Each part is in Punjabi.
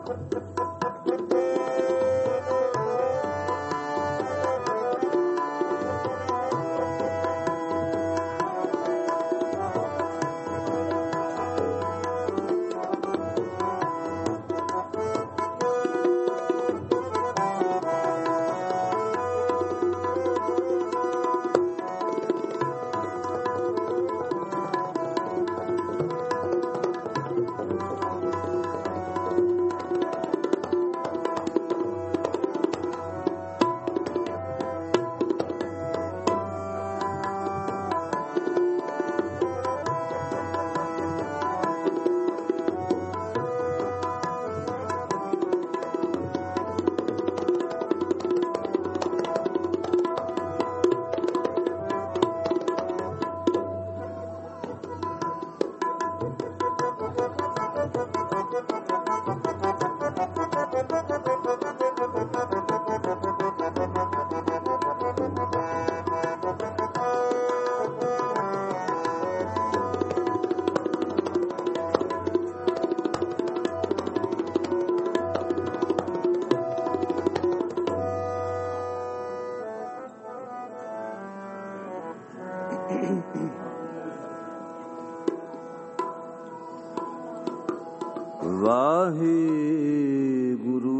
ਵਾਹਿਗੁਰੂ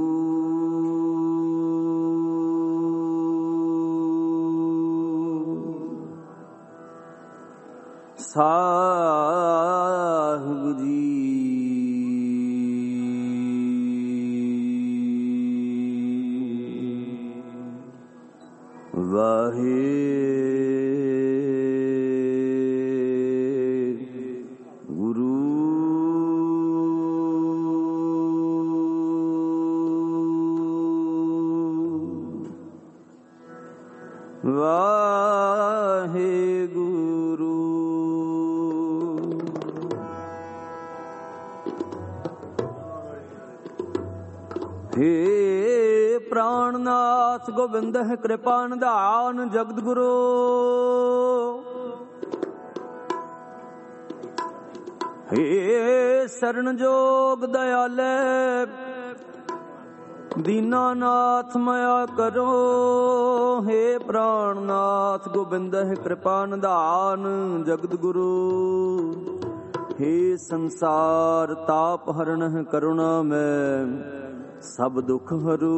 ਸਾਹਿਬ ਜੀ। ਵਾਹਿਗੁਰੂ ਹੇ ਪ੍ਰਾਣਨਾਥ ਗੋਬਿੰਦ ਹੈ ਕਿਰਪਾ ਨਿਧਾਨ ਜਗਤ ਗੁਰੂ। ਹੇ ਸ਼ਰਨ ਜੋਗ ਦਇਆਲੇ ਦੀਨਾਨਾਥ ਮਾਇਆ ਕਰੋ। ਹੇ ਪ੍ਰਾਣਨਾਥ ਗੋਬਿੰਦ ਹੈ ਕਿਰਪਾ ਨਿਧਾਨ ਜਗਤ ਗੁਰੂ। ਹੇ ਸੰਸਾਰ ਤਾਪ ਹਰਨ ਹੈ ਕਰੁਣਾ ਮੈਂ ਸਭ ਦੁਖ ਹਰੂ।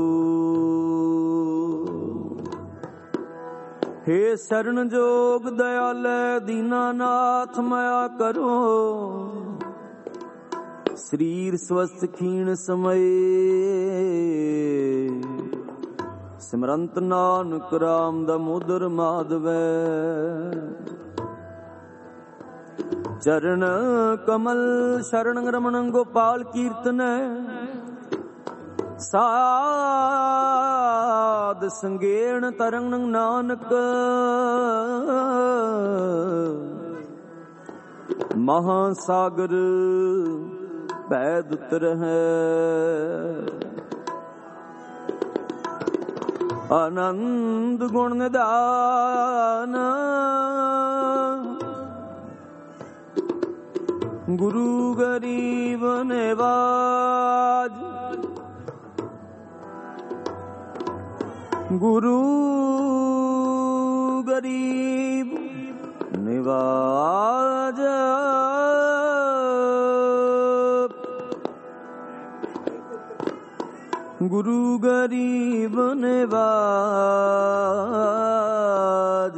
ਹੇ ਸ਼ਰਨ ਜੋਗ ਦਇਆਲੇ ਦੀਨਾਨਾਥ ਮਾਇਆ ਕਰੋ। ਸਰੀਰ ਸਵਸਥ ਖੀਣ ਸਮਏ ਸਿਮਰੰਤ ਨਾਨਕ ਰਾਮ ਦਮੋਦਰ ਮਾਧਵੈ। ਚਰਨ ਕਮਲ ਸ਼ਰਨ ਰਮਣ ਗੋਪਾਲ ਕੀਰਤਨੈ। ਸਾਧ ਸੰਗੇਣ ਤਰੰਗ ਨਾਨਕ ਮਹਾਸਾਗਰ ਭੈਦ ਉਤਰਹਿ। ਆਨੰਦ ਗੁਣ ਨਿਧਾਨ ਗੁਰੂ ਗਰੀਬ ਨਿਵਾਜ। ਗੁਰੂ ਗਰੀਬ ਨਿਵਾਜ। ਗੁਰੂ ਗਰੀਬ ਨਿਵਾਜ।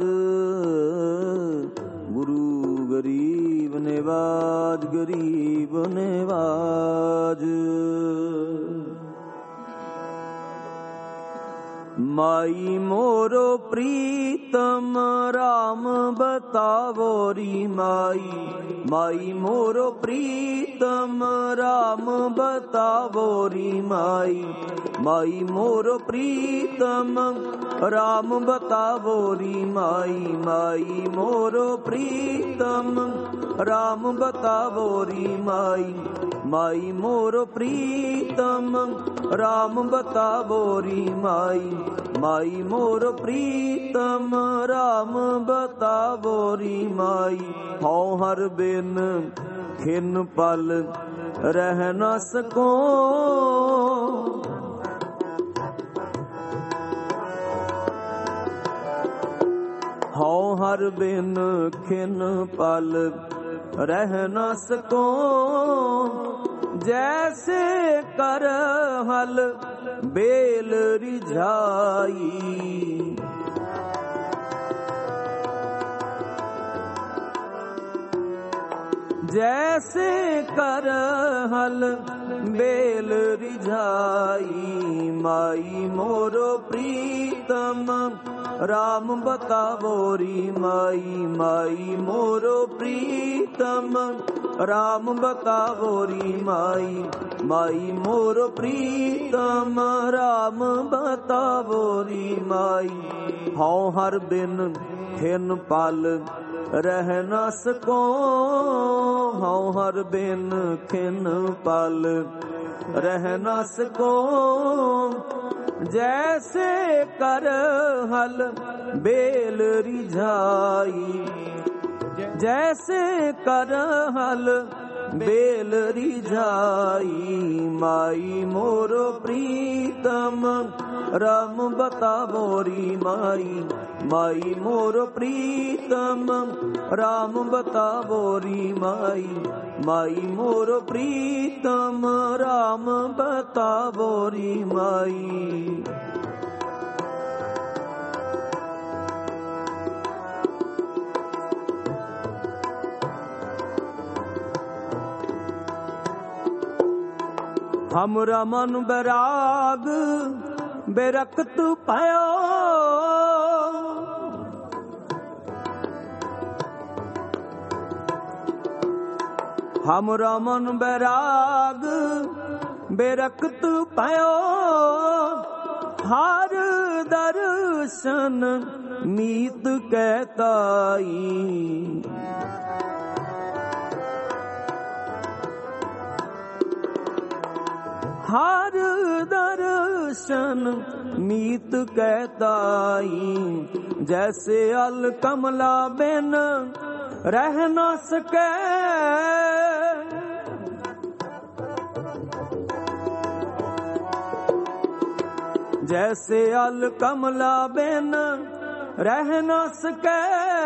ਗੁਰੂ ਗਰੀਬ ਨਿਵਾਜ। ਗਰੀਬ ਨਿਵਾਜ। ਮਾਈ ਮੋਰੋ ਪ੍ਰੀਤਮ ਰਾਮ ਬਤਾਵੋਰੀ ਮਾਈ। ਮਾਈ ਮੋਰੋ ਪ੍ਰੀਤਮ ਰਾਮ ਬਤਾਵੋਰੀ ਮਾਈ। ਮਾਈ ਮੋਰੋ ਪ੍ਰੀਤਮ ਰਾਮ ਬਤਾਵੋਰੀ ਮਾਈ। ਮਾਈ ਮੋਰੋ ਪ੍ਰੀਤਮ ਰਾਮ ਬਤਾਵੋਰੀ ਮਾਈ। ਮਾਈ ਮੋਰੋ ਪ੍ਰੀਤਮ ਰਾਮ ਬਤਾਵੋਰੀ ਮਾਈ। ਮਾਈ ਮੋਰ ਪ੍ਰੀਤਮ ਰਾਮ ਬਤਾਵੋਰੀ ਮਾਈ। ਹਉ ਹਰ ਬਿਨ ਖਿਨ ਪਲ ਰਹਿ ਨਾ ਸਕੋ। ਹਉ ਹਰ ਬਿਨ ਖਿਨ ਪਲ ਰਹਿ ਨਾ ਸਕੋ। ਜੈਸੇ ਕਰ ਹਲ ਬੇਲ ਰਿਝਾਈ। ਜੈਸੇ ਕਰ ਹਲ ਬੇਲ ਰਿਝਾਈ। ਮਾਈ ਮੋਰੋ ਪ੍ਰੀਤਮ ਰਾਮ ਬਤਾਵੋਰੀ ਮਾਈ। ਮਾਈ ਮੋਰੋ ਪ੍ਰੀਤਮ ਰਾਮ ਬਤਾਵੋਰੀ ਮਾਈ। ਮਾਈ ਮੋਰੋ ਪ੍ਰੀਤਮ ਰਾਮ ਬਤਾਵੋਰੀ ਮਾਈ। ਹਉ ਹਰ ਬਿਨ ਖਿਨ ਪਲ ਰਹਿ ਨਾ ਸਕੋ। ਹਉ ਹਰ ਬਿਨ ਖਿਨ ਪਲ ਰਹਿ ਨਾ ਸਕੋ। ਜੈਸੇ ਕਰ ਹਲ ਬੇਲ ਰਿਝਾਈ। ਜੈਸੇ ਕਰ ਹਲ ਬੇਲ ਰਿਝਾਈ। ਮਾਈ ਮੋਰੋ ਪ੍ਰੀਤਮ ਰਾਮ ਬਤਾਵੋਰੀ ਮਾਈ। ਮਾਈ ਮੋਰੋ ਪ੍ਰੀਤਮ ਰਾਮ ਬਤਾਵੋਰੀ ਮਾਈ। ਮਾਈ ਮੋਰੋ ਪ੍ਰੀਤਮ ਰਾਮ ਬਤਾਵੋਰੀ ਮਾਈ। ਹਮਰਾ ਮਨ ਬੈਰਾਗ ਬੇਰਖਤ ਭਇਓ। ਹਮਰਾ ਮਨ ਬੈਰਾਗ ਬੇਰਖਤ ਭਇਓ। ਹਰ ਦਰਸ਼ਨ ਮੀਤ ਕੈ ਤਾਈ। ਹਰ ਦਰਸ਼ਨ ਮੀਤ ਕੈ ਤਾਈ। ਜੈਸੇ ਅਲ ਕਮਲਾ ਬਿਨ ਰਹਿ ਨਾ ਸਕੈ। ਜੈਸੇ ਅਲ ਕਮਲਾ ਬਿਨ ਰਹਿ ਨਾ ਸਕੈ।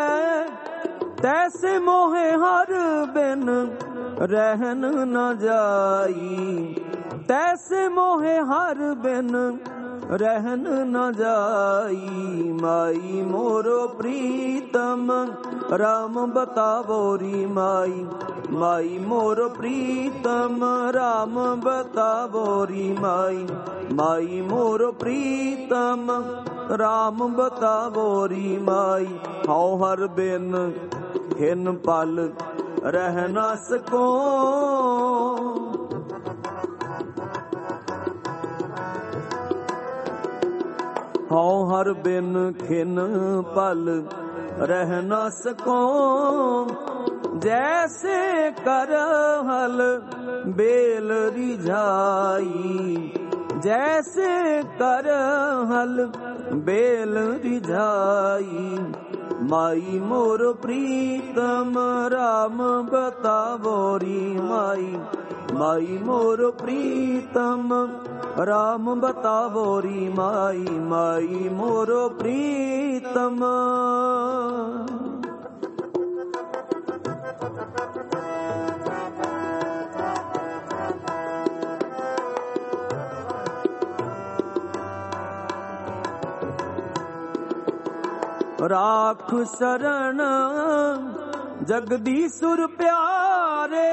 ਤੈਸੇ ਮੋਹੇ ਹਰ ਬਿਨ ਰਹਿਨ ਨ ਜਾਈ। ਤੈਸੇ ਮੋਹੇ ਹਰ ਬਿਨ ਰਹਿਨ ਨ ਜਾਈ। ਮਾਈ ਮੋਰੋ ਪ੍ਰੀਤਮ ਰਾਮ ਬਤਾਵੋਰੀ ਮਾਈ। ਮਾਈ ਮੋਰੋ ਪ੍ਰੀਤਮ ਰਾਮ ਬਤਾਵੋਰੀ ਮਾਈ। ਮਾਈ ਮੋਰੋ ਪ੍ਰੀਤਮ ਰਾਮ ਬਤਾਵੋਰੀ ਮਾਈ। ਹਉ ਹਰ ਬਿਨ ਖਿਨ ਪਲ ਰਹਿ ਨਾ ਸਕੋ। ਹਉ ਹਰ ਬਿਨ ਖਿਨ ਪਲ ਰਹਿ ਨਾ ਸਕੋ। ਜੈਸੇ ਕਰ ਹਲ ਬੇਲ ਰਿਝਾਈ। ਜੈਸੇ ਕਰ ਹਲ ਬੇਲ ਰਿਝਾਈ। ਮਾਈ ਮੋਰ ਪ੍ਰੀਤਮ ਰਾਮ ਬਤਾਵੋਰੀ ਮਾਈ। ਮਾਈ ਮੋਰ ਪ੍ਰੀਤਮ ਰਾਮ ਬਤਾਵੋਰੀ ਮਾਈ। ਮਾਈ ਮੋਰ ਪ੍ਰੀਤਮ ਰਾਖ ਸ਼ਰਨ ਜਗਦੀਸ਼ੁਰ ਪਿਆਰੇ।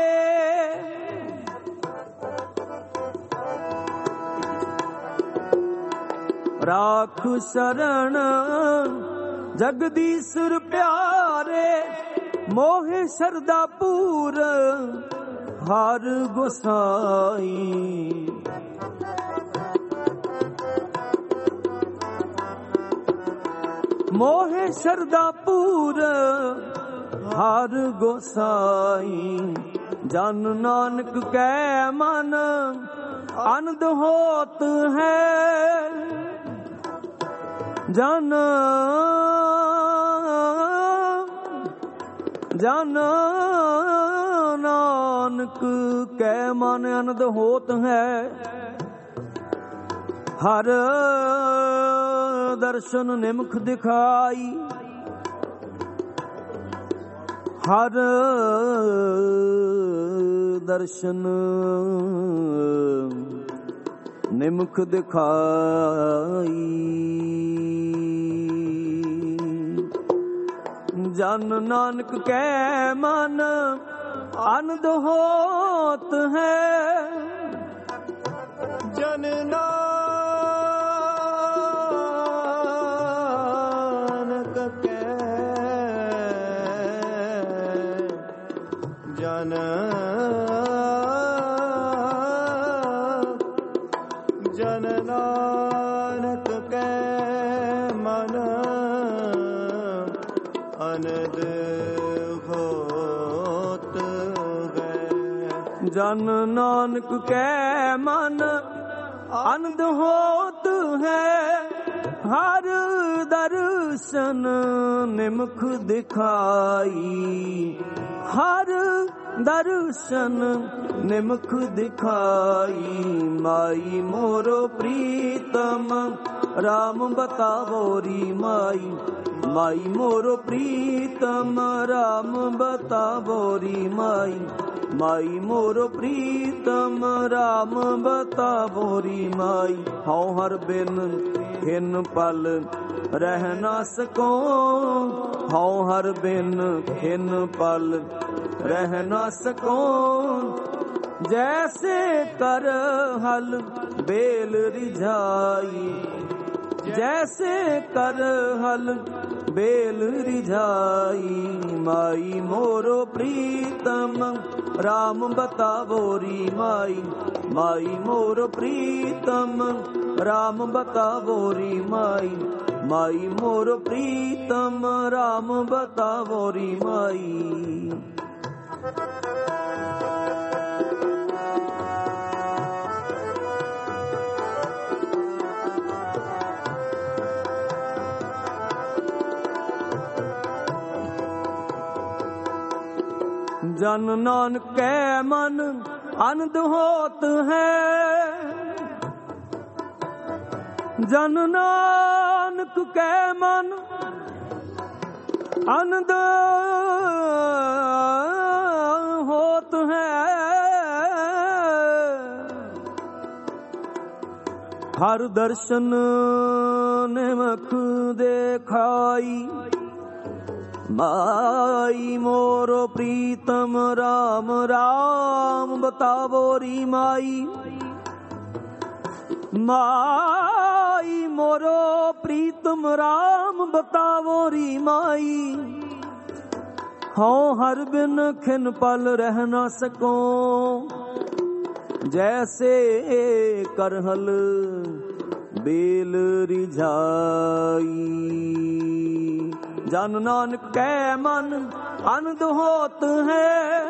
ਰਾਖ ਸ਼ਰਨ ਜਗਦੀਸ਼ੁਰ ਪਿਆਰੇ। ਮੋਹਿ ਸ਼ਰਧਾ ਪੂਰ ਹਰ ਗੋਸਾਈ। ਮੋਹਿ ਸ਼ਰਧਾ ਪੂਰ ਹਰ ਗੋਸਾਈ। ਜਨ ਨਾਨਕ ਕੈ ਮਨ ਆਨੰਦ ਹੋਤ ਹੈ। ਜਨ ਜਨ ਨਾਨਕ ਨਾਨਕ ਕੈ ਮਨ ਅਨੰਦ ਹੋਤ ਹੈ। ਹਰ ਦਰਸ਼ਨ ਨਿਮਖ ਦਿਖਾਈ, ਹਰ ਦਰਸ਼ਨ ਨਿਮਖ ਦਿਖਾਈ। ਜਨ ਨਾਨਕ ਕੈ ਮਨ ਆਨੰਦ ਹੋਤ ਹੈ। ਜਨ ਨਾਨਕ ਕੈ ਜਨ ਜਨ ਨਾਨਕ ਕੈ ਮਨ ਅਨੰਦ ਹੋਤ ਹੈ। ਜਨ ਨਾਨਕ ਕੈ ਮਨ ਆਨੰਦ ਹੋਤ ਹੈ। ਹਰ ਦਰਸ਼ਨ ਨਿਮਖ ਦਿਖਾਈ, ਹਰ ਦਰਸ਼ਨ ਨਿਮਖ ਦਿਖਾਈ। ਮਾਈ ਮੋਰੋ ਪ੍ਰੀਤਮ ਰਾਮ ਬਤਾਵੋਰੀ ਮਾਈ, ਮਾਈ ਮੋਰੋ ਪ੍ਰੀਤਮ ਰਾਮ ਬਤਾਵੋਰੀ ਮਾਈ, ਮਾਈ ਮੋਰੋ ਪ੍ਰੀਤਮ ਰਾਮ ਬਤਾਵੋਰੀ ਮਾਈ। ਹਉ ਹਰ ਬਿਨ ਖਿਨ ਪਲ ਰਹਿ ਨਾ ਸਕੋ, ਹਉ ਹਰ ਬਿਨ ਖਿਨ ਪਲ ਰਹਿ ਨਾ ਸਕੋ। ਜੈਸੇ ਕਰ ਹਲ ਬੇਲ ਰਿਝਾਈ, ਜੈਸੇ ਕਰ ਹਲ ਬੇਲ ਰਿਝਾਈ। ਮਾਈ ਮੋਰੋ ਪ੍ਰੀਤਮ ਰਾਮ ਬਤਾਵੋਰੀ ਮਾਈ, ਮਾਈ ਮੋਰੋ ਪ੍ਰੀਤਮ ਰਾਮ ਬਤਾਵੋਰੀ ਮਾਈ, ਮਾਈ ਮੋਰੋ ਪ੍ਰੀਤਮ ਰਾਮ ਬਤਾਵੋਰੀ ਮਾਈ। ਜਨ ਨਾਨਕ ਕੈ ਮਨ ਆਨੰਦ ਹੋਤ ਹੈ। ਜਨ ਨਾਨਕ ਕੈ ਮਨ ਆਨੰਦ ਹੋਤ ਹੈ। ਹਰ ਦਰਸ਼ਨ ਨਿਮਖ ਦੇਖਾਈ। ਮਾਈ ਮੋਰੋ ਪ੍ਰੀਤਮ ਰਾਮ ਰਾਮ ਬਤਾਵੋਰੀ ਮਾਈ, ਮਾਈ ਮੋਰੋ ਪ੍ਰੀਤਮ ਰਾਮ ਬਤਾਵੋਰੀ ਮਾਈ। ਹਉ ਹਰ ਬਿਨ ਖਿਨ ਪਲ ਰਹਿ ਨਾ ਸਕੋ, ਜੈਸੇ ਕਰਹਲ ਬੇਲ ਰਿਝਾਈ। ਜਨ ਨਾਨਕ ਕੈ ਮਨ ਆਨੰਦ ਹੋਤ ਹੈ।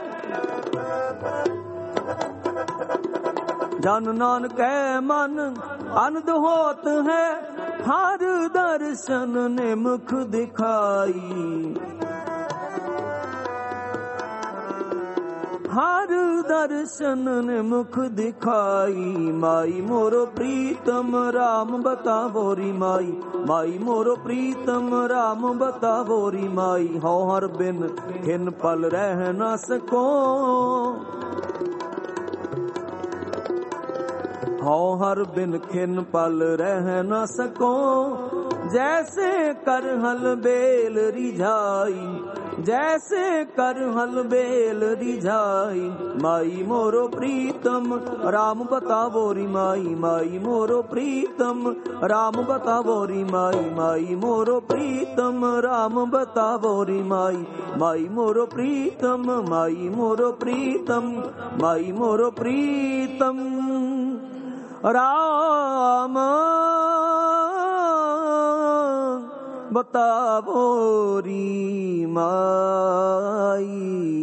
ਜਨ ਨਾਨਕ ਕੈ ਮਨ ਆਨੰਦ ਹੋਤ ਹੈ। ਹਰ ਦਰਸ਼ਨ ਨਿਮਖ ਦਿਖਾਈ, ਹਰ ਦਰਸ਼ਨ ਨਿਮਖ ਦਿਖਾਈ। ਮਾਈ ਮੋਰੋ ਪ੍ਰੀਤਮ ਰਾਮ ਬਤਾਵੋਰੀ ਮਾਈ, ਮਾਈ ਮੋਰੋ ਪ੍ਰੀਤਮ ਰਾਮ ਬਤਾਵੋਰੀ ਮਾਈ। ਹਉ ਹਰ ਬਿਨ ਖਿਨ ਪਲ ਰਹਿ ਨਾ ਸਕੋ, ਹਉ ਹਰ ਬਿਨ ਖਿਨ ਪਲ ਰਹਿ ਨਾ ਸਕੋ। ਜੈਸੇ ਕਰ ਹਲ ਬੇਲ ਰਿਝਾਈ, ਜੈਸੇ ਕਰ ਹਲ ਬੇਲ ਰਿਝਾਈ। ਮਾਈ ਮੋਰੋ ਪ੍ਰੀਤਮ ਰਾਮ ਬਤਾਵੋਰੀ ਮਾਈ, ਮਾਈ ਮੋਰੋ ਪ੍ਰੀਤਮ ਰਾਮ ਬਤਾਵੋਰੀ ਮਾਈ, ਮਾਈ ਮੋਰੋ ਪ੍ਰੀਤਮ ਰਾਮ ਬਤਾਵੋਰੀ ਮਾਈ, ਮਾਈ ਮੋਰੋ ਪ੍ਰੀਤਮ, ਮਾਈ ਮੋਰੋ ਪ੍ਰੀਤਮ, ਮਾਈ ਮੋਰੋ ਪ੍ਰੀਤਮ ਰਾਮ ਬਤਾਵੋਰੀ ਮਾਈ।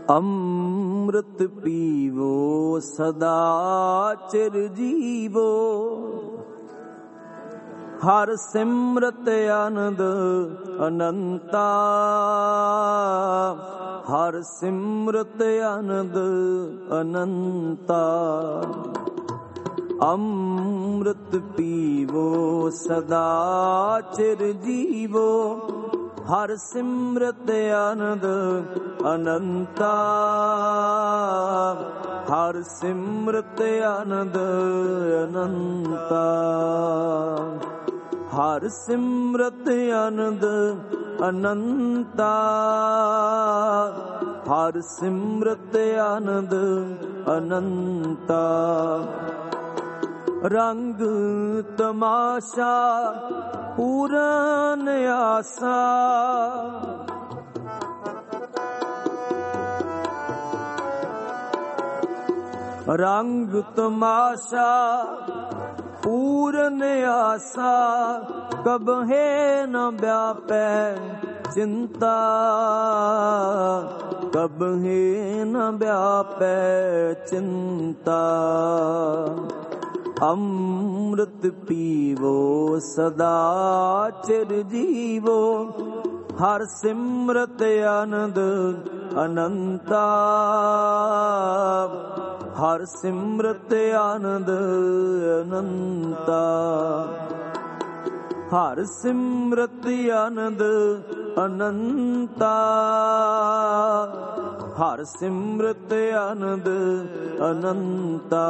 ਅੰਮ੍ਰਿਤ ਪੀਵੋ ਸਦਾ ਚਿਰ ਜੀਵੋ, ਹਰ ਸਿਮਰਤ ਆਨੰਦ ਅਨੰਤਾ, ਹਰ ਸਿਮਰਤ ਆਨੰਦ ਅਨੰਤਾ। ਅੰਮ੍ਰਿਤ ਪੀਵੋ ਸਦਾ ਚਿਰ ਜੀਵੋ, ਹਰ ਸਿਮਰਤ ਆਨੰਦ ਅਨੰਤਾ, ਹਰ ਸਿਮਰਤ ਆਨੰਦ ਅਨੰਤਾ। ਹਰ ਸਿਮਰਤ ਆਨੰਦ ਅਨੰਤਾ, ਹਰ ਸਿਮਰਤ ਆਨੰਦ ਅਨੰਤਾ। ਰੰਗ ਤਮਾਸ਼ਾ ਪੂਰਨ ਆਸਾ, ਰੰਗ ਤਮਾਸ਼ਾ ਪੂਰਨ ਆਸਾ, ਕਬਹਿ ਨ ਵਿਆਪੈ ਚਿੰਤਾ, ਕਬਹਿ ਨ ਵਿਆਪੈ ਚਿੰਤਾ। ਅੰਮ੍ਰਿਤ ਪੀਵੋ ਸਦਾ ਚਿਰ ਜੀਵੋ, ਹਰ ਸਿਮਰਤ ਆਨੰਦ ਅਨੰਤਾ, ਹਰ ਸਿਮਰਤ ਆਨੰਦ ਅਨੰਤਾ। ਹਰ ਸਿਮਰਤ ਆਨੰਦ ਅਨੰਤਾ, ਹਰ ਸਿਮਰਤ ਆਨੰਦ ਅਨੰਤਾ।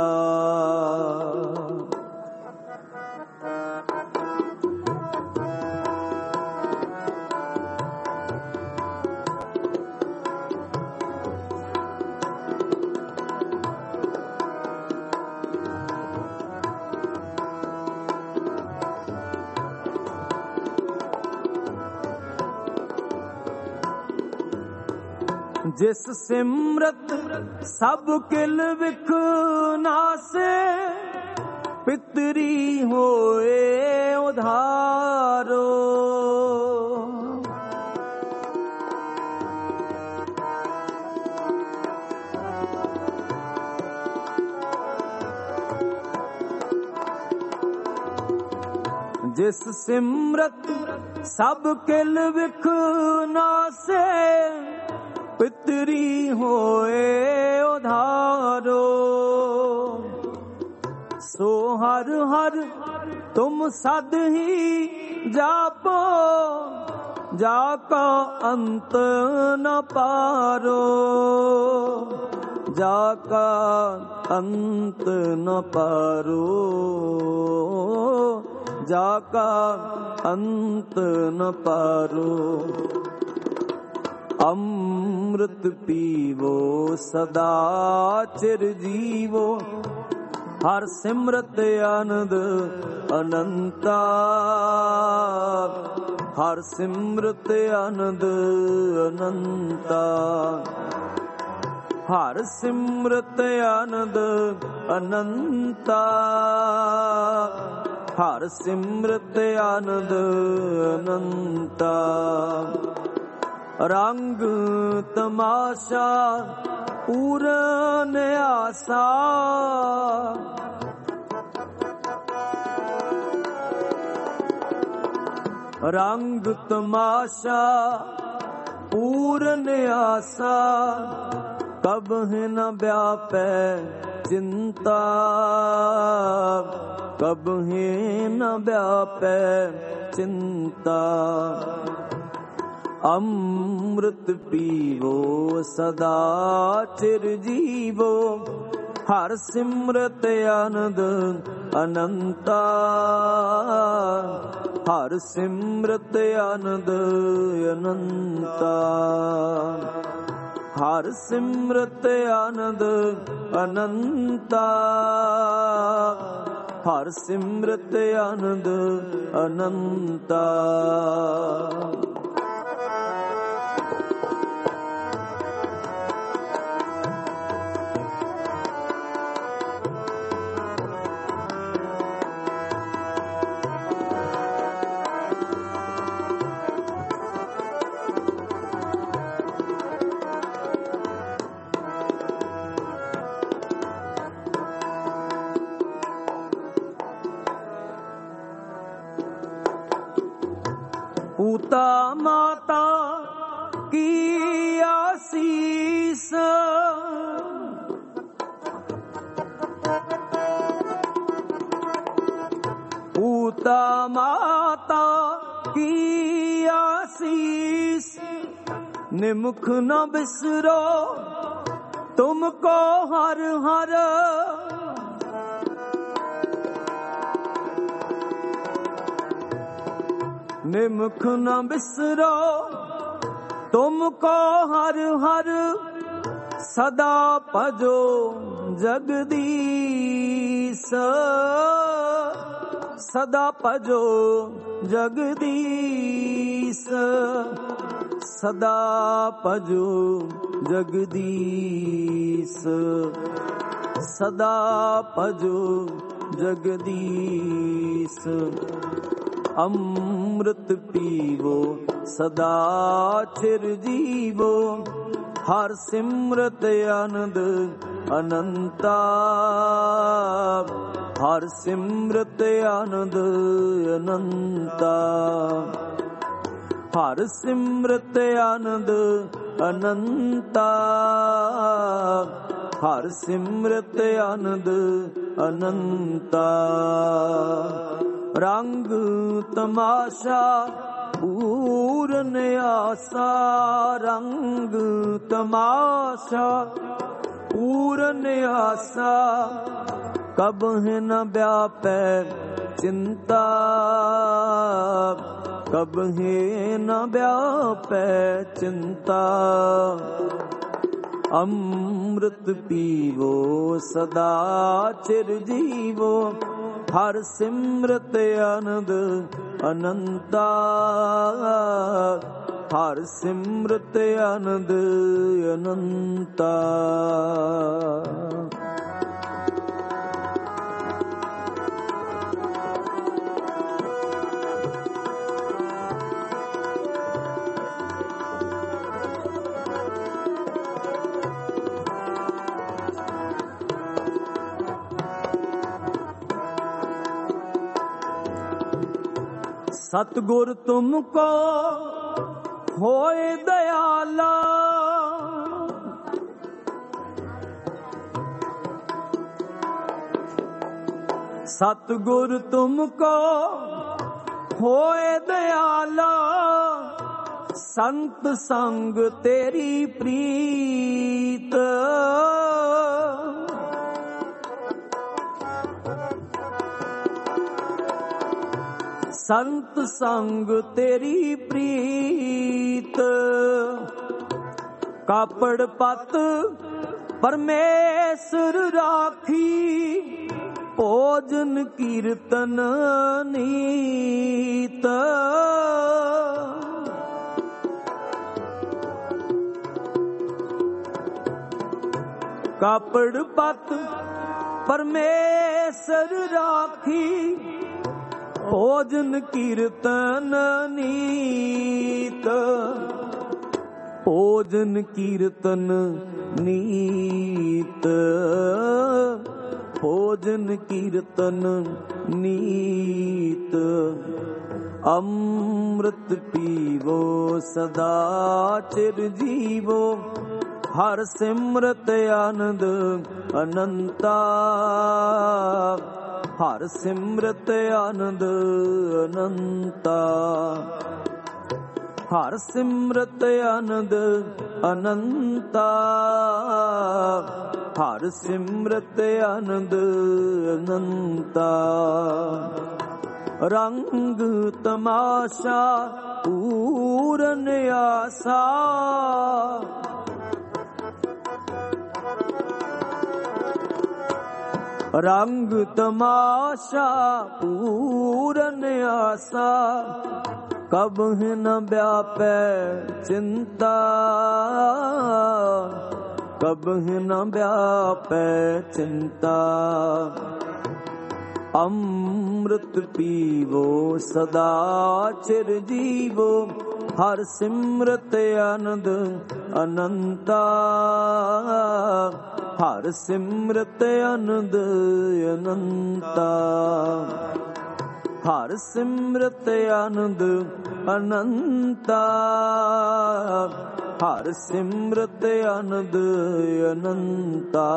ਜਿਸ ਸਿਮਰਤ ਸਭ ਕਿਲ ਵਿਖ ਨਾਸੇ, ਪਿਤਰੀ ਹੋਏ ਉਧਾਰੋ। ਜਿਸ ਸਿਮਰਤ ਸਭ ਕਿਲ ਵਿਖ ਨਾਸੇ, ਪਿਤਰੀ ਹੋਏ ਉਧਾਰੋ। ਸੋ ਹਰ ਹਰ ਤੁਮ ਸਦ ਹੀ ਜਾਪੋ, ਜਾ ਕਾ ਅੰਤ ਨ ਪਾਰੋ, ਜਾ ਕਾ ਅੰਤ ਨ ਪਾਰੋ, ਜਾ ਕਾ ਅੰਤ ਨ ਪਾਰੋ। ਅੰਮ੍ਰਿਤ ਪੀਵੋ ਸਦਾ ਚਿਰ ਜੀਵੋ, ਹਰ ਸਿਮਰਤ ਆਨੰਦ ਅਨੰਤਾ, ਹਰ ਸਿਮਰਤ ਆਨੰਦ ਅਨੰਤਾ। ਹਰ ਸਿਮਰਤ ਆਨੰਦ ਅਨੰਤਾ, ਹਰ ਸਿਮਰਤ ਆਨੰਦ ਅਨੰਤਾ। ਰੰਗ ਤਮਾਸ਼ਾ ਪੂਰਨ ਆਸਾ, ਰੰਗ ਤਮਾਸ਼ਾ ਪੂਰਨ ਆਸਾ, ਕਬਹਿ ਨ ਵਿਆਪੈ ਚਿੰਤਾ, ਕਬਹਿ ਨ ਵਿਆਪੈ ਚਿੰਤਾ। ਅੰਮ੍ਰਿਤ ਪੀਵੋ ਸਦਾ ਚਿਰ ਜੀਵੋ, ਹਰ ਸਿਮਰਤ ਆਨੰਦ ਅਨੰਤਾ, ਹਰ ਸਿਮਰਤ ਆਨੰਦ ਅਨੰਤਾ। ਹਰ ਸਿਮਰਤ ਆਨੰਦ ਅਨੰਤਾ, ਹਰ ਸਿਮਰਤ ਆਨੰਦ ਅਨੰਤਾ। पिता माता की आशीष निमुख न बिसरो तुमको हर हर। निमुख न बिसरो तुमको हर हर सदा भजो जगदीश। सदा भजो जगदीश। सदा भजो जगदीश। सदा भजो जगदीश। अमृत पीवो सदा चिर जीवो हर सिमरत आनंद अनंता। हर सिमरत आनंद अनंता। हर सिमरत आनंद अनंता। हर सिमरत आनंद अनंता। रंग तमाशा पूरन आसा। रंग तमाशा पूरन आसा कब है न व्यापै चिंता। कब है न व्यापै चिंता। अमृत पीवो सदा चिर जीवो हर सिमरत आनंद अनंता। हर सिमरत आनंद अनंता। सतगुर तुमको होए दयाला। सतगुर तुमको होए दयाला संत संग तेरी प्रीत। संत संग तेरी प्रीत। कापड़ पत परमेश्वर राखी भोजन कीर्तन नीत। कापड़ पत परमेश्वर राखी भोजन कीर्तन नीत। भोजन कीर्तन नीत। भोजन कीर्तन नीत। अमृत पीवो सदा चिर जीवो हर सिमरत आनंद अनंता। हर सिमरत आनंद अनंता। हर सिमरत आनंद अनंता। हर सिमरत आनंद अनंता। रंग तमाशा पूरन आसा। रंग तमाशा पूरन आसा कब है न व्यापै चिंता। कब है न व्यापै चिंता। अमृत पीवो सदा चिर जीवो हर सिमरत आनंद अनंता। हर सिमरत आनंद अनंता। हर सिमरत आनंद अनंता। हर सिमरत आनंद अनंता।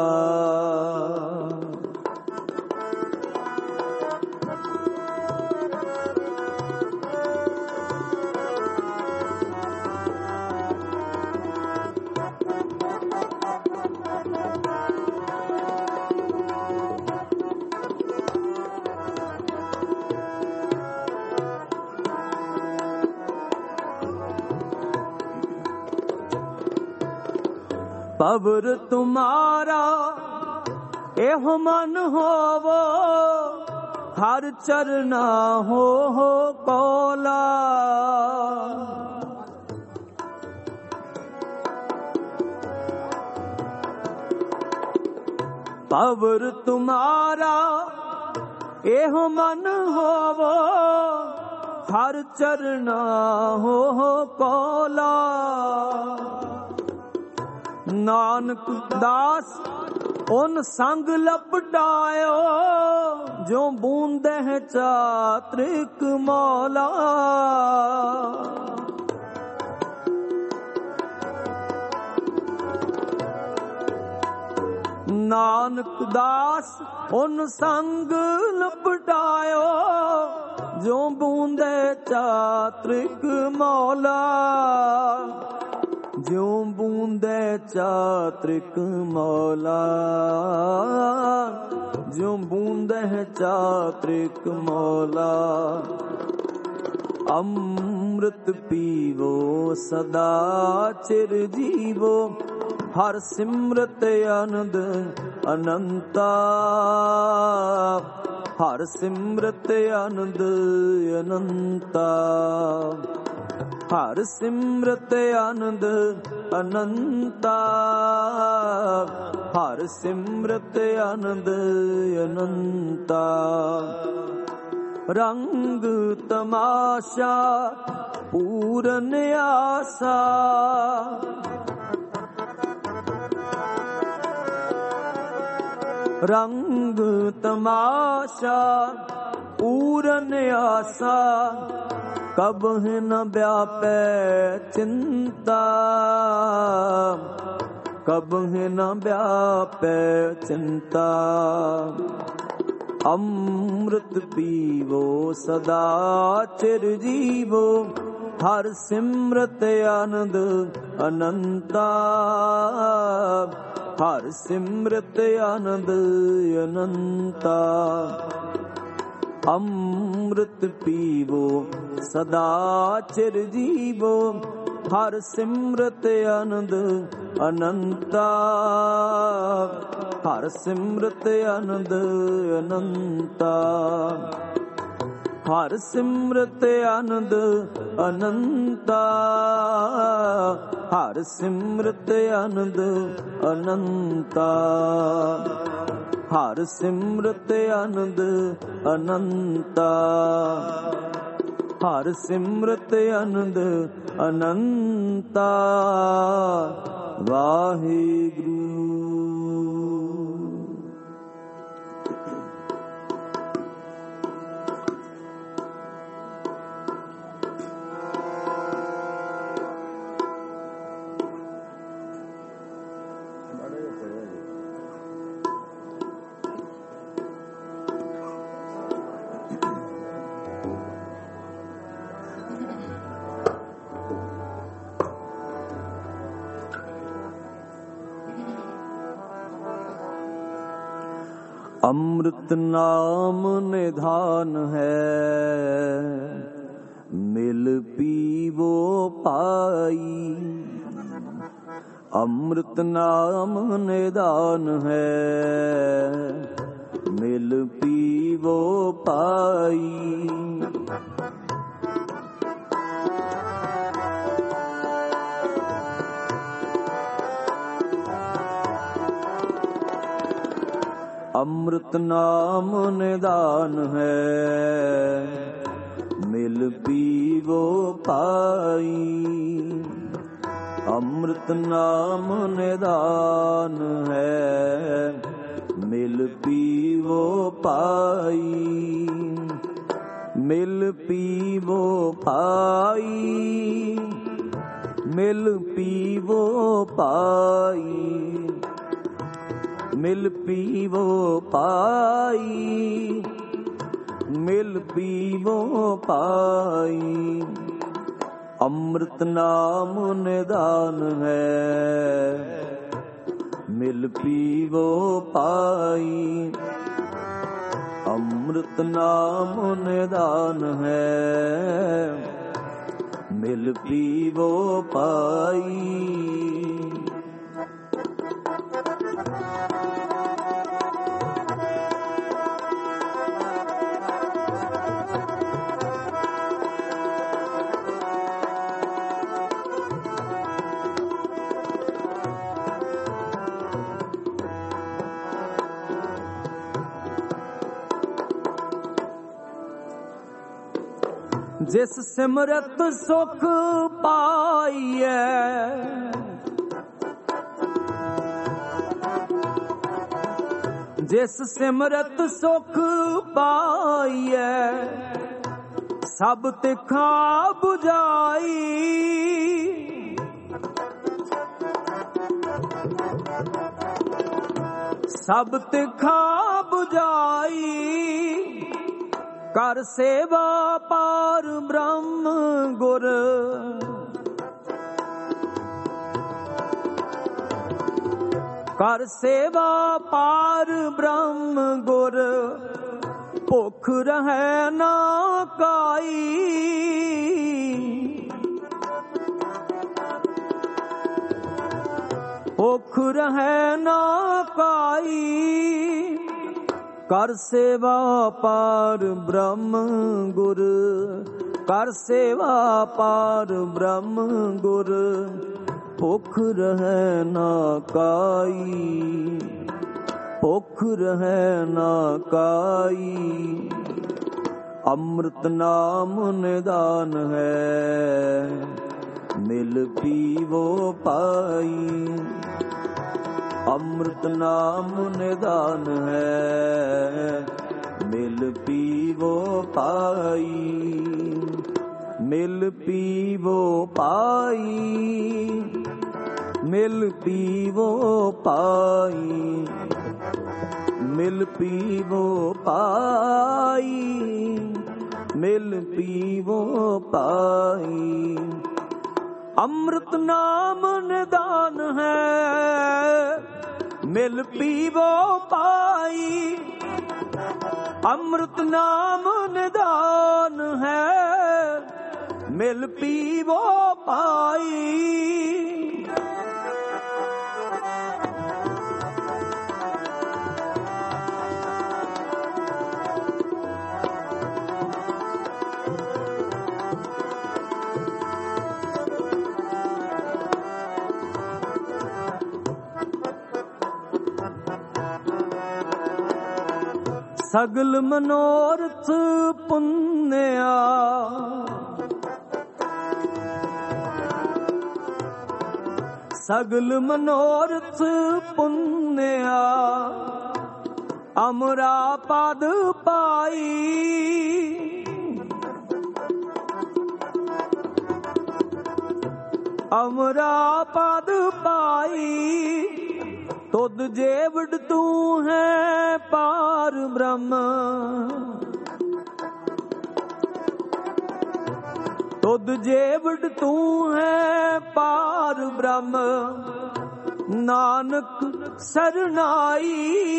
ਪਵਰ ਤੁਮਾਰਾ ਇਹੋ ਮਨ ਹੋਵੋ, ਹਰ ਚਰਨਾ ਹੋ ਕੋਲਾ। ਪਵਰ ਤੁਮਾਰਾ ਇਹੋ ਮਨ ਹੋਵੋ, ਹਰ ਚਰਨਾ ਹੋ ਕੋਲਾ। ਨਾਨਕ ਦਾਸ ਉਨ ਸੰਗ ਲਪਟਾਇਓ, ਜੋ ਬੂੰਦੇ ਚਾਤ੍ਰਿਕ ਮੌਲਾ। ਨਾਨਕ ਦਾਸ ਉਨ ਸੰਗ ਲਪਟਾਇਓ, ਜੋ ਬੂੰਦੇ ਚਾਤ੍ਰਿਕ ਮੌਲਾ। ਜਿਉ ਬੂੰਦੇ ਚਾਤ੍ਰਿਕ ਮੌਲਾ, ਜਿਉ ਬੂੰਦੇ ਚਾਤ੍ਰਿਕ ਮੌਲਾ। ਅੰਮ੍ਰਿਤ ਪੀਵੋ ਸਦਾ ਚਿਰ ਜੀਵੋ, ਹਰ ਸਿਮਰਤ ਆਨੰਦ ਅਨੰਤਾ। ਹਰ ਸਿਮਰਤ ਆਨੰਦ ਅਨੰਤਾ। ਹਰ ਸਿਮਰਤ ਆਨੰਦ ਅਨੰਤਾ। ਹਰ ਸਿਮਰਤ ਆਨੰਦ ਅਨੰਤਾ। ਰੰਗ ਤਮਾਸ਼ਾ ਪੂਰਨ ਆਸਾ, ਰੰਗ ਤਮਾਸ਼ਾ ਪੂਰਨ ਆਸਾ। ਕਬਹ ਨ ਵਿਆਪੈ ਚਿੰਤਾ, ਕਬਹ ਨ ਵਿਆਪੈ ਚਿੰਤਾ। ਅੰਮ੍ਰਿਤ ਪੀਵੋ ਸਦਾ ਚਿਰ ਜੀਵੋ, ਹਰ ਸਿਮਰਤ ਆਨੰਦ ਅਨੰਤਾ। ਹਰ ਸਿਮਰਤ ਆਨੰਦ ਅਨੰਤਾ। ਅੰਮ੍ਰਿਤ ਪੀਵੋ ਸਦਾ ਚਿਰ ਜੀਵੋ, ਹਰ ਸਿਮਰਤ ਆਨੰਦ ਅਨੰਤਾ। ਹਰ ਸਿਮਰਤ ਆਨੰਦ ਅਨੰਤਾ। ਹਰ ਸਿਮਰਤ ਆਨੰਦ ਅਨੰਤਾ। ਹਰ ਸਿਮਰਤ ਆਨੰਦ ਅਨੰਤਾ। ਹਰ ਸਿਮਰਤ ਆਨੰਦ ਅਨੰਤਾ। ਹਰ ਸਿਮਰਤ ਆਨੰਦ ਅਨੰਤਾ। ਵਾਹਿਗੁਰੂ। ਅੰਮ੍ਰਿਤ ਨਾਮ ਨਿਧਾਨ ਹੈ, ਮਿਲ ਪੀਵੋ ਪਾਈ। ਅੰਮ੍ਰਿਤ ਨਾਮ ਨਿਧਾਨ ਹੈ, ਮਿਲ ਪੀਵੋ ਪਾਈ। ਅੰਮ੍ਰਿਤ ਨਾਮ ਨਿਧਾਨ ਹੈ, ਮਿਲ ਪੀਵੋ ਪਾਈ। ਅੰਮ੍ਰਿਤ ਨਾਮ ਨਿਧਾਨ ਹੈ, ਮਿਲ ਪੀਵੋ ਪਾਈ। ਮਿਲ ਪੀਵੋ ਪਾਈ। ਮਿਲ ਪੀਵੋ ਪਾਈ। ਮਿਲ ਪੀਵੋ ਪਾਈ। ਮਿਲ ਪੀਵੋ ਪਾਈ। ਅੰਮ੍ਰਿਤ ਨਾਮ ਨਿਧਾਨ ਹੈ, ਮਿਲ ਪੀਵੋ ਪਾਈ। ਅੰਮ੍ਰਿਤ ਨਾਮ ਨਿਧਾਨ ਹੈ, ਮਿਲ ਪੀਵੋ ਪਾਈ। ਜਿਸ ਸਿਮਰਤ ਸੁਖ ਪਾਈਐ, ਜਿਸ ਸਿਮਰਤ ਸੁਖ ਪਾਈਐ, ਸਭ ਤਿਖਾ 부ਝਾਈ। ਸਭ ਤਿਖਾ 부ਝਾਈ, ਕਰ ਸੇਵਾ ਪਾਰ ਬ੍ਰਹਮ ਗੁਰ। ਕਰ ਸੇਵਾ ਪਾਰ ਬ੍ਰਹਮ ਗੁਰ, ਭੁਖ ਰਹੈ ਨਾ ਕਾਈ। ਭੁਖ ਰਹੈ ਨਾ ਕਾਈ, ਕਰ ਸੇਵਾ ਪਾਰ ਬ੍ਰਹਮ ਗੁਰ। ਕਰ ਸੇਵਾ ਪਾਰ ਬ੍ਰਹਮ ਗੁਰ, ਭੁਖ ਰਹੈ ਨਾ ਕਾਈ। ਭੁਖ ਰਹੈ ਨਾ ਕਾਈ, ਅੰਮ੍ਰਿਤ ਨਾਮ ਨਿਦਾਨ ਹੈ, ਮਿਲ ਪੀਵੋ ਪਾਈ। ਅੰਮ੍ਰਿਤ ਨਾਮ ਨਿਦਾਨ ਹੈ, ਮਿਲ ਪੀਵੋ ਪਾਈ। ਮਿਲ ਪੀਵੋ ਪਾਈ, ਮਿਲ ਪੀਵੋ ਪਾਈ। ਮਿਲ ਪੀਵੋ ਪਾਈ, ਮਿਲ ਪੀਵੋ ਪਾਈ। ਅੰਮ੍ਰਿਤ ਨਾਮ ਨਿਦਾਨ ਹੈ, ਮਿਲ ਪੀਵੋ ਪਾਈ। ਅੰਮ੍ਰਿਤ ਨਾਮ ਨਿਦਾਨ ਹੈ, ਮਿਲ ਪੀਵੋ ਪਾਈ। ਸਗਲ ਮਨੋਰਥ ਪੁੰਨਿਆ, ਸਗਲ ਮਨੋਰਥ ਪੁੰਨਿਆ, ਅਮਰਾ ਪਦ ਪਾਈ। ਅਮਰਾ ਪਦ ਪਾਈ, ਤੁਧ ਜੇਵੜ ਤੂੰ ਹੈ ਪਾਰ ਬ੍ਰਹਮ। ਤੁਧ ਜੇਵੜ ਤੂੰ ਹੈ ਪਾਰ ਬ੍ਰਹਮ, ਨਾਨਕ ਸਰਨਾਈ।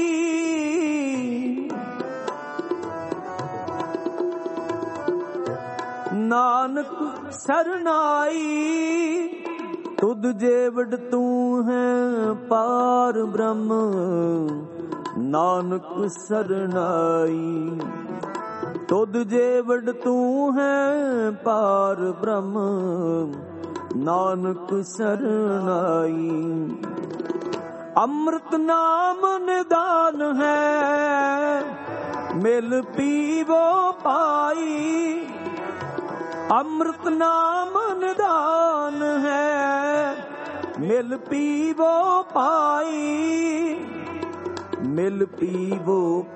ਨਾਨਕ ਸਰਨਾਈ, ਤੁਧ ਜੇਵੜ ਤੂੰ ਹੈ ਪਾਰ ਬ੍ਰਹਮ, ਨਾਨਕ ਸਰਨਾਈ। ਤੁਧ ਜੇਵੜ ਤੂੰ ਹੈ ਪਾਰ ਬ੍ਰਹਮ, ਨਾਨਕ ਸਰਨਾਈ। ਅੰਮ੍ਰਿਤ ਨਾਮ ਨਿਦਾਨ ਹੈ, ਮਿਲ ਪੀਵੋ ਪਾਈ। ਅੰਮ੍ਰਿਤ ਨਾਮ ਨਿਦਾਨ ਹੈ, ਮਿਲ ਪੀਵੋ ਪਾਈ। ਮਿਲ ਪੀਵੋ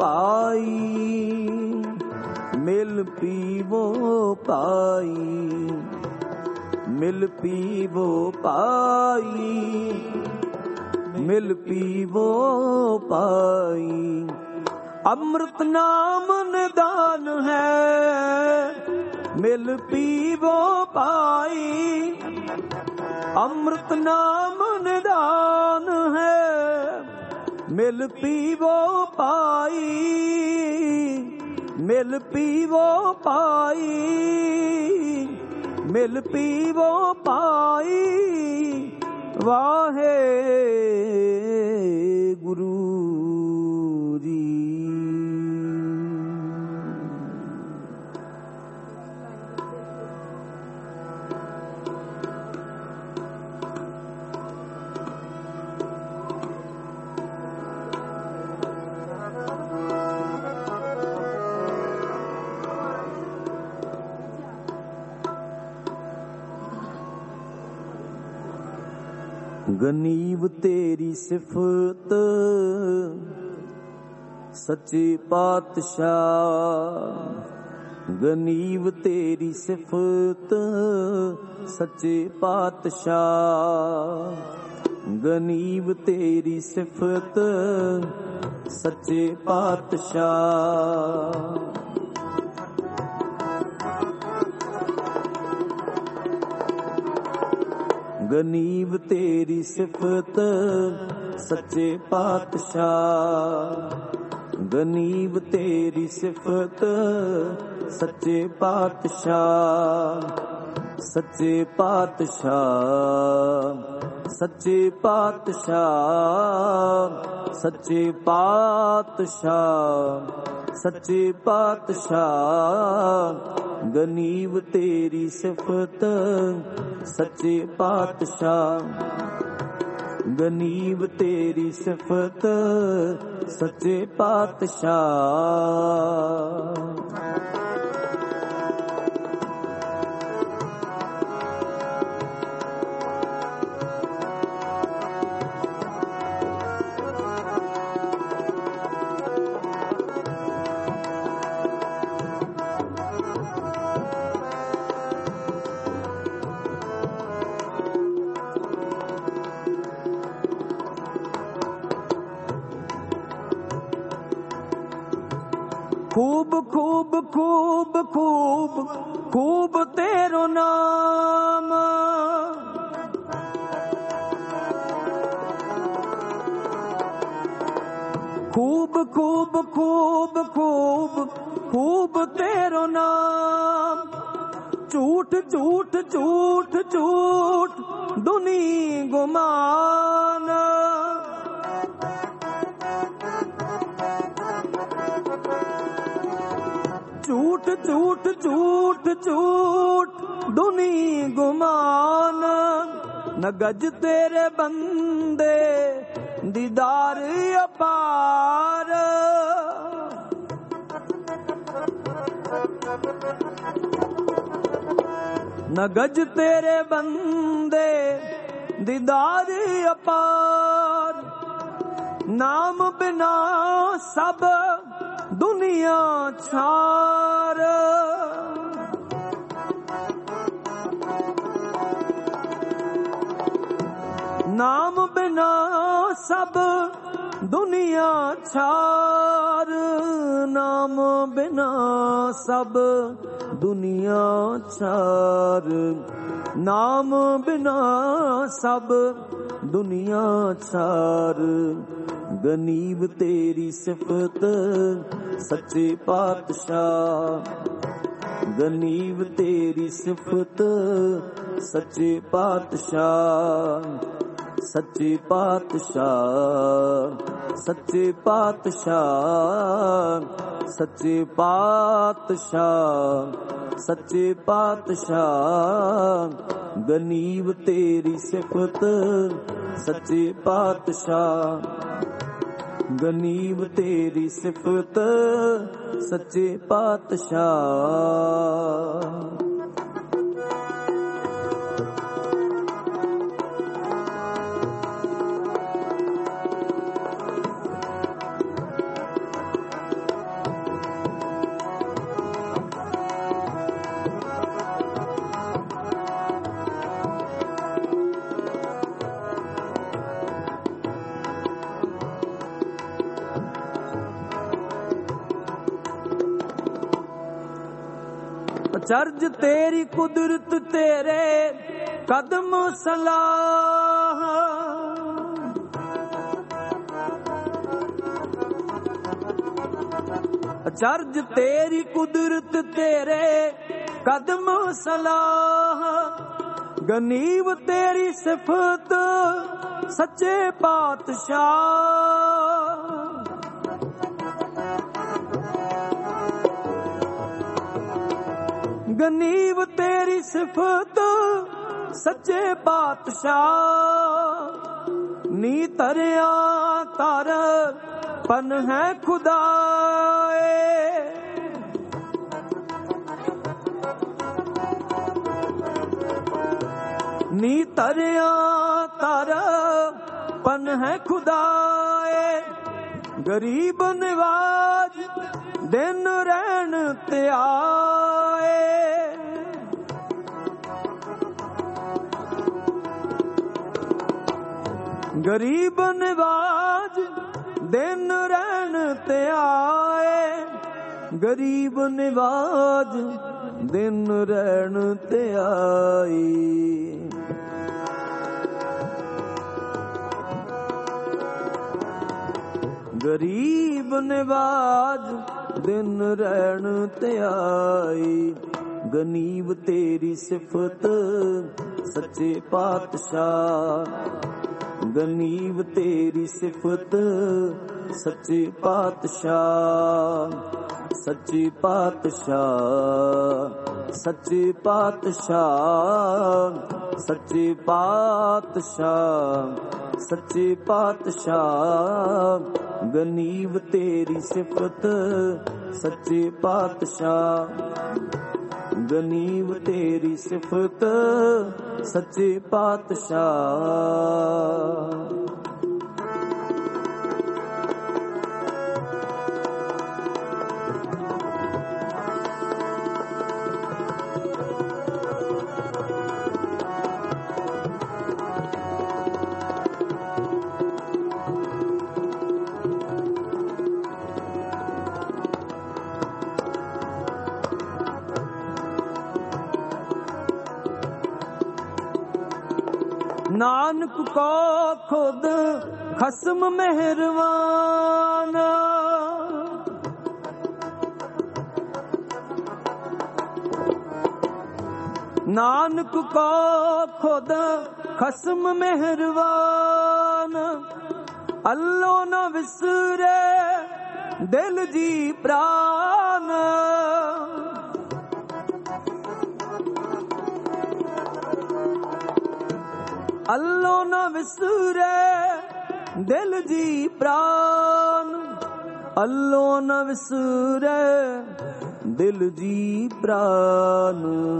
ਪਾਈ, ਮਿਲ ਪੀਵੋ ਪਾਈ। ਮਿਲ ਪੀਵੋ ਪਾਈ, ਮਿਲ ਪੀਵੋ ਪਾਈ। ਅੰਮ੍ਰਿਤ ਨਾਮ ਨਿਦਾਨ ਹੈ, ਮਿਲ ਪੀਵੋ ਪਾਈ। ਅੰਮ੍ਰਿਤ ਨਾਮ ਨਿਦਾਨ ਹੈ, ਮਿਲ ਪੀਵੋ ਪਾਈ। ਮਿਲ ਪੀਵੋ ਪਾਈ, ਮਿਲ ਪੀਵੋ ਪਾਈ। ਵਾਹੇ ਗੁਰੂ ਜੀ। ਗਨੀਵ ਤੇਰੀ ਸਿਫਤ ਸੱਚੇ ਪਾਤਸ਼ਾਹ, ਗਨੀਵ ਤੇਰੀ ਸਿਫਤ ਸੱਚੇ ਪਾਤਸ਼ਾਹ, ਗਨੀਵ ਤੇਰੀ ਸਿਫਤ ਸੱਚੇ ਪਾਤਸ਼ਾਹ। ਗਨੀਵ ਤੇਰੀ ਸਿਫਤ ਸੱਚੇ ਪਾਤਸ਼ਾਹ, ਗਨੀਵ ਤੇਰੀ ਸਿਫਤ ਸੱਚੇ ਪਾਤਸ਼ਾਹ, ਸੱਚੇ ਪਾਤਸ਼ਾਹ, ਸੱਚੇ ਪਾਤਸ਼ਾਹ, ਸੱਚੇ ਪਾਤਸ਼ਾਹ, ਸੱਚੇ ਪਾਤਸ਼ਾਹ। ਗਨੀਵ ਤੇਰੀ ਸਿਫਤ ਸੱਚੇ ਪਾਤਸ਼ਾਹ, ਗਨੀਵ ਤੇਰੀ ਸਿਫਤ ਸੱਚੇ ਪਾਤਸ਼ਾਹ। खूब खूब खूब खूब खूब तेरो नाम, खूब खूब खूब खूब खूब तेरो नाम। झूठ झूठ झूठ झूठ दुनी गुमान, झूठ झूठ झूठ झूठ दुनी गुमान। न गज तेरे बंदे दीदार अपार, न गज तेरे बंदे दीदार अपार। नाम बिना सब दुनिया छार, नाम बिना सब दुनिया छार, नाम बिना सब दुनिया छार, नाम बिना सब दुनिया छार। गनीव तेरी सिफत सच्चे पातशाह, गनीव तेरी सिफत सच्चे पातशाह, सच्चे पातशाह, सच्चे पातशाह, सच्चे पातशाह, सच्चे पातशाह। गनीव तेरी सिफत सच्चे पातशाह, गनीव तेरी सिफत सच्चे पातशाह। अचरज तेरी कुदरत तेरे कदम सलाह, अचरज तेरी कुदरत तेरे कदम सलाह। गनीव तेरी सिफत सच्चे पातशाह, गनीव तेरी सिफत सच्चे पातशाह। नी तरिया तर पन है खुदाए, नी तरिया तर कौन है खुदाए, गरीब निवाज दिन रहन ते आए। गरीब निवाज दिन रहन ते आए, गरीब निवाज दिन रहन ते आई। गरीब निवाज दिन रहन ते आई। गनीब तेरी सिफत सच्चे पातशाह, गनीब तेरी सिफत सच्चे पातशाह, सच्चे पातशाह, सच्चे पातशाह, सच्चे पातशाह, सच्चे पातशाह। गनीब तेरी सिफत सच्चे पातशाह, गनीब तेरी सिफत सच्चे पातशाह। नानक को खुद खस्म मेहरबान, नानक को खुद खस्म मेहरबान। अल्लो न विसरे दिल जी प्राण, अल्लो न विसरे दिल जी प्राण, अल्लो न विसरे दिल जी प्राण।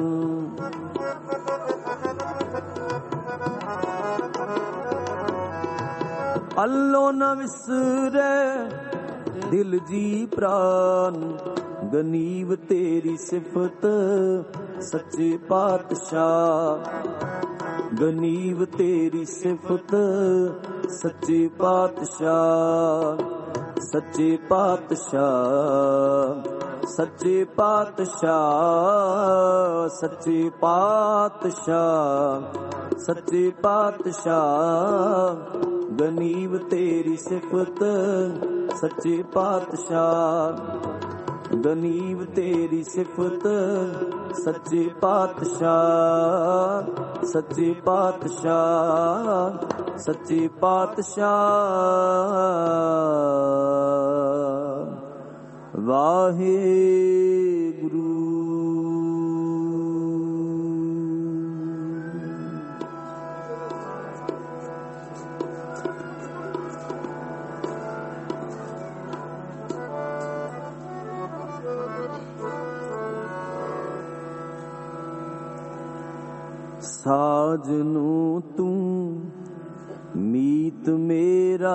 अल्लो न विसरे दिल जी प्राण। गनीब तेरी सिफत सच्चे पातशाह, गनीब तेरी सिफत सच्चे पातशाह, सच्चे पातशाह, सच्चे पातशाह, सच्चे पातशाह, सच्चे पातशाह। गनीब तेरी सिफत सच्चे पातशाह, गनीब तेरी सिफत सच्चे पातशाह, सच्चे पातशाह, सच्चे पातशाह। वाहेगुरु। साजनू तू मीत मेरा,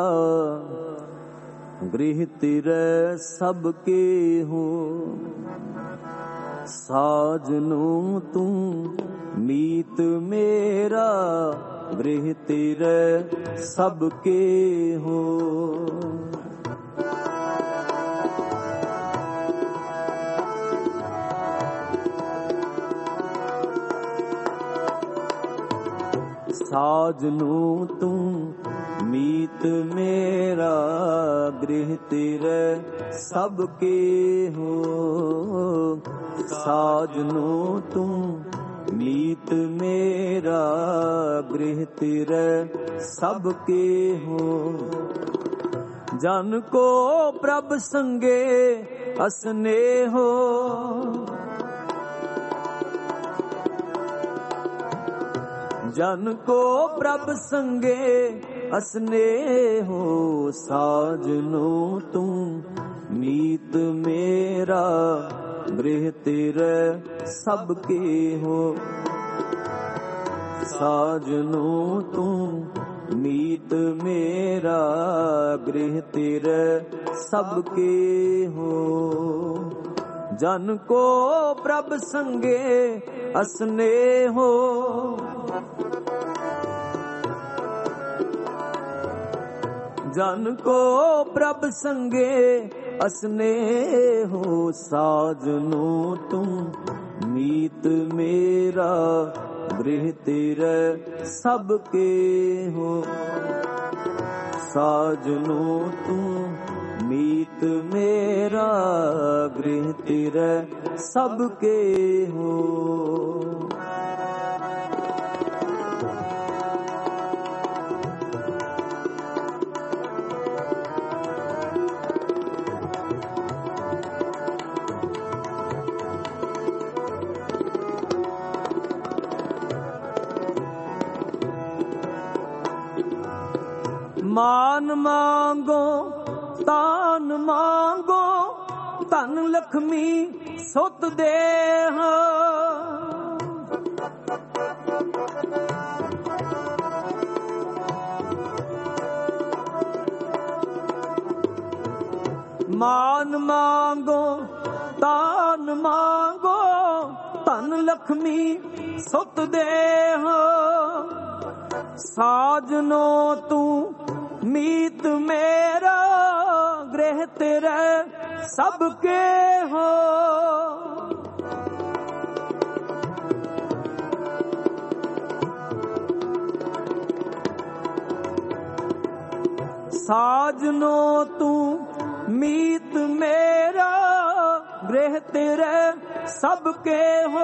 गृह तेरे सबके हो। साजनू तू मीत मेरा, गृह तेरे सबके हो। साजनू तू मीत मेरा, गृह तेरे सबके हो। साजनू तू मीत मेरा, गृह तेरे सबके हो। जन को प्रभ संगे असनेहो, जन को प्रभ संगे असनेहो। साजनो तू मीत मेरा, गृह तेरे सबके हो। साजनो तू मीत मेरा गृह तेरे सबके हो। जन को प्रभ संगे असने हो, जन को प्रभ संगे असने हो। साजनो तुम मीत मेरा गृह तेरे सबके हो। साजनो तुम मीत मेरा गृह तेरे सबके हो। मान मांगो तान मांगो, धन लक्ष्मी सुत देह। मान मांगो तान मांगो, धन लक्ष्मी सुत देह। साजनो तू मीत मेरा गृह तेरे सबके हो। साजनो तू मीत मेरा गृह तेरे सबके हो।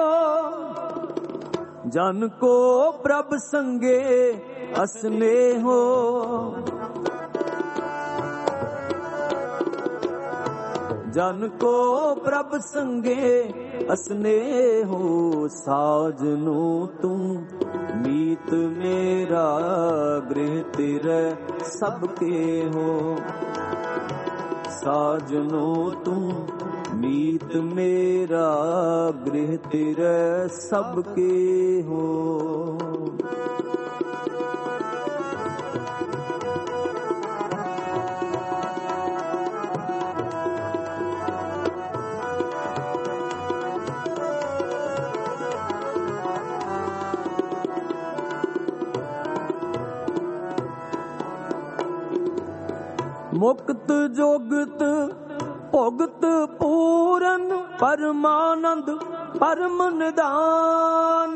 जन को प्रभ संगे असने हो, जन को प्रभ संगे असने हो। साजनो तुम मीत मेरा गृह तेरे सबके हो। साजनो तुम मीत मेरा गृह तेरे सबके हो। मुक्त जोगत भुगत पूरन, परमानंद परम निदान।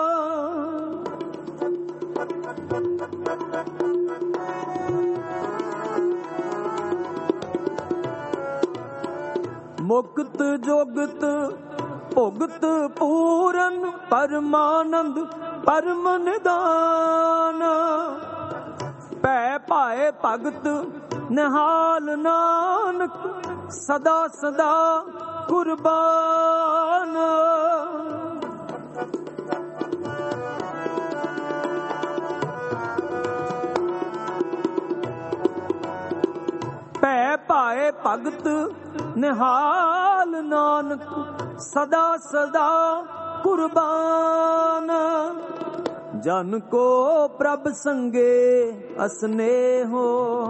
मुक्त जोगत भुगत पूरन, परमानंद परम निदान। पै पाए भगत निहाल नानक, सदा सदा कुर्बान। पै पाए भगत निहाल नानक, सदा सदा कुर्बान। जन को प्रभ संगे असने हो,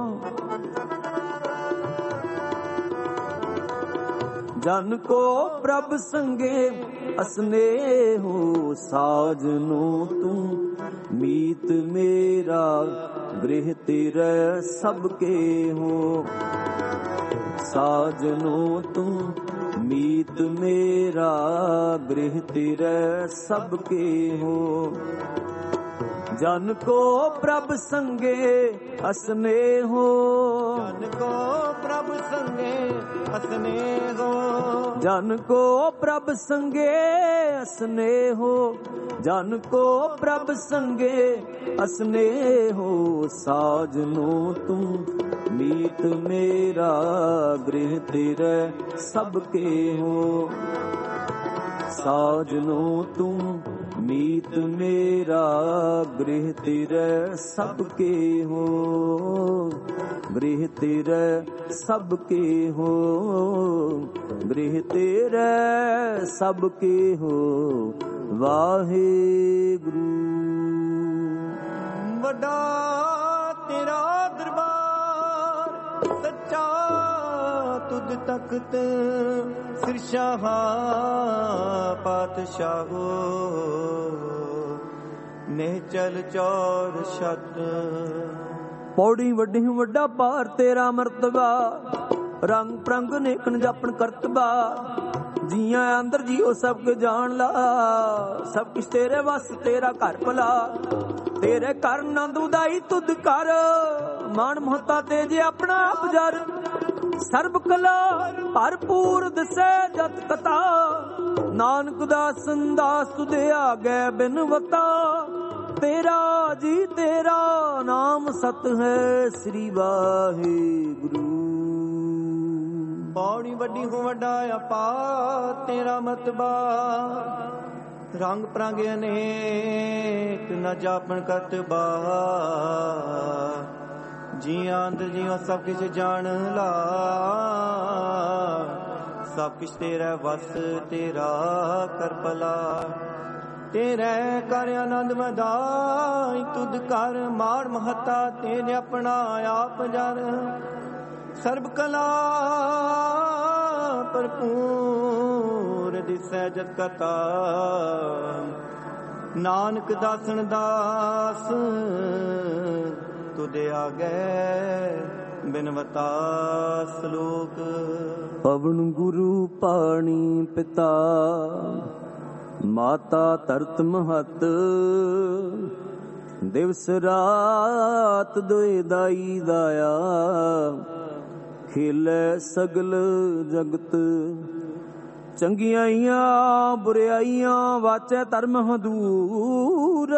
जन को प्रभ संगे असने हो। साजनो तुम मीत मेरा गृह तेरे सबके हो। साजनो तुम मीत मेरा गृह तेरे सबके हो। जन को प्रभ संगे असने हो, जन को प्रभ संगे असने हो। जन को प्रभ संगे असने हो, जन को प्रभ संगे असने हो। साजनो तुम मीत मेरा गृह तेरे सबके हो। साजनो तुम मीत मेरा गृह तेरे सबके हो। गृह तेरे सबके हो, गृह तेरे सबके हो। वाहे गुरु। ਵੱਡਾ ਤੇਰਾ ਦਰਬਾਰ, ਸੱਚਾ ਤੁਧ ਤਖਤ ਸਿਰਸ਼ਾਹਾਂ ਪਾਤਸ਼ਾਹੋ, ਨਿਹਚਲ ਚੌਰ ਛਤ। ਪੌੜੀ ਵੱਡੀ ਵੱਡਾ ਭਾਰ ਤੇਰਾ ਮਰਤਬਾ, ਰੰਗ ਪ੍ਰੰਗ ਨੇਕਣ ਜਾਪਣ ਕਰਤਬਾ, ਜੀਆਂ ਅੰਦਰ ਜੀਓ ਸਭ ਕੁ ਜਾਣ ਲਾ, ਸਭ ਕੁਛ ਤੇਰੇ ਵਸ ਤੇਰਾ ਘਰ ਭਲਾ, ਤੇਰੇ ਘਰ ਨੰਦ ਉਦਾਈ ਤੁਧ ਕਰ, ਮਾਣ ਮਹਤਾ ਤੇ ਜੇ ਆਪਣਾ ਆਪ ਜਰ, ਸਰਬ ਕਲਾ ਭਰਪੂਰ ਦਿਸੈ ਜਤ ਕਤਾ, ਨਾਨਕ ਦਾਸ ਸੰਦਾਸ ਤੁਧੇ ਆਗੇ ਬਿਨਵਤਾ, ਤੇਰਾ ਜੀ ਤੇਰਾ ਨਾਮ ਸਤ ਹੈ ਸ੍ਰੀ ਵਾਹਿਗੁਰੂ। ਪੌੜੀ ਵੱਡੀ ਹੋ ਵੱਡਾ ਆਪਾ ਤੇਰਾ ਮਤਬਾ, ਰੰਗ ਪ੍ਰੰਗ ਅਨੇਕ ਨ ਜਾਪਣ ਕਤਬਾ, ਜੀਆਂ ਅੰਦਰ ਜੀਓ ਸਭ ਕੁਛ ਜਾਣ ਲਾ, ਸਭ ਕੁਛ ਤੇਰਾ ਵਸ ਤੇਰਾ ਕਰ ਭਲਾ, ਤੇਰੇ ਕਰ ਆਨੰਦ ਮਦਾਈ ਤੁਧ ਕਰ, ਮਾਣ ਮਹਤਾ ਤੇਰੇ ਆਪਣਾ ਆਪ ਜਰ, ਸਰਬ ਕਲਾ ਭਰਪੂਰ ਦਿਸੈ ਜਤ ਕਤਾ, ਨਾਨਕ ਦਾਸਨ ਦਾਸ ਤੁਧ ਆਗੇ ਬਿਨਵਤਾ ਸਲੋਕ। ਪਵਨ ਗੁਰੂ ਪਾਣੀ ਪਿਤਾ, ਮਾਤਾ ਧਰਤ ਮਹਤ, ਦਿਵਸ ਰਾਤ ਦੋਇ ਦਾਈ ਦਾਇਆ, ਖੇਲੇ ਸਗਲ ਜਗਤ, ਚੰਗਿਆਈਆਂ ਬੁਰਿਆਈਆਂ ਵਾਚੈ ਧਰਮ ਹਦੂਰ,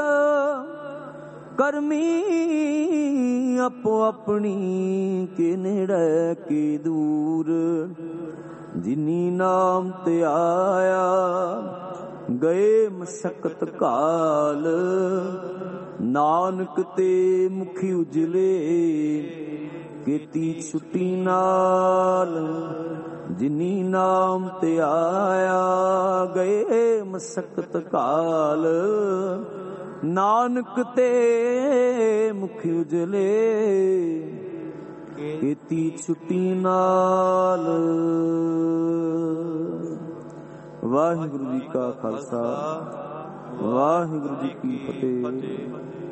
ਕਰਮੀ ਆਪੋ ਆਪਣੀ ਕੇ ਨੇੜੇ ਕੀ ਦੂਰ, ਜਿਨੀ ਨਾਮ ਤੇ ਆਇਆ ਗਏ ਮਸਕਤ ਕਾਲ, ਨਾਨਕ ਤੇ ਮੁਖੀ ਉਜਲੇ ਕੀਤੀ ਛੁੱਟੀ ਨਾਲ, ਜਿਨੀ ਨਾਮ ਤੇ ਆਇਆ ਗਏ ਮਸਕਤ ਕਾਲ, ਨਾਨਕ ਤੇ ਮੁਖੀ ਉਜਲੇ ਕੀਤੀ ਛੁੱਟੀ ਨਾਲ। ਵਾਹਿਗੁਰੂ ਜੀ ਕਾ ਖਾਲਸਾ, ਵਾਹਿਗੁਰੂ ਜੀ ਕੀ ਫਤਿਹ।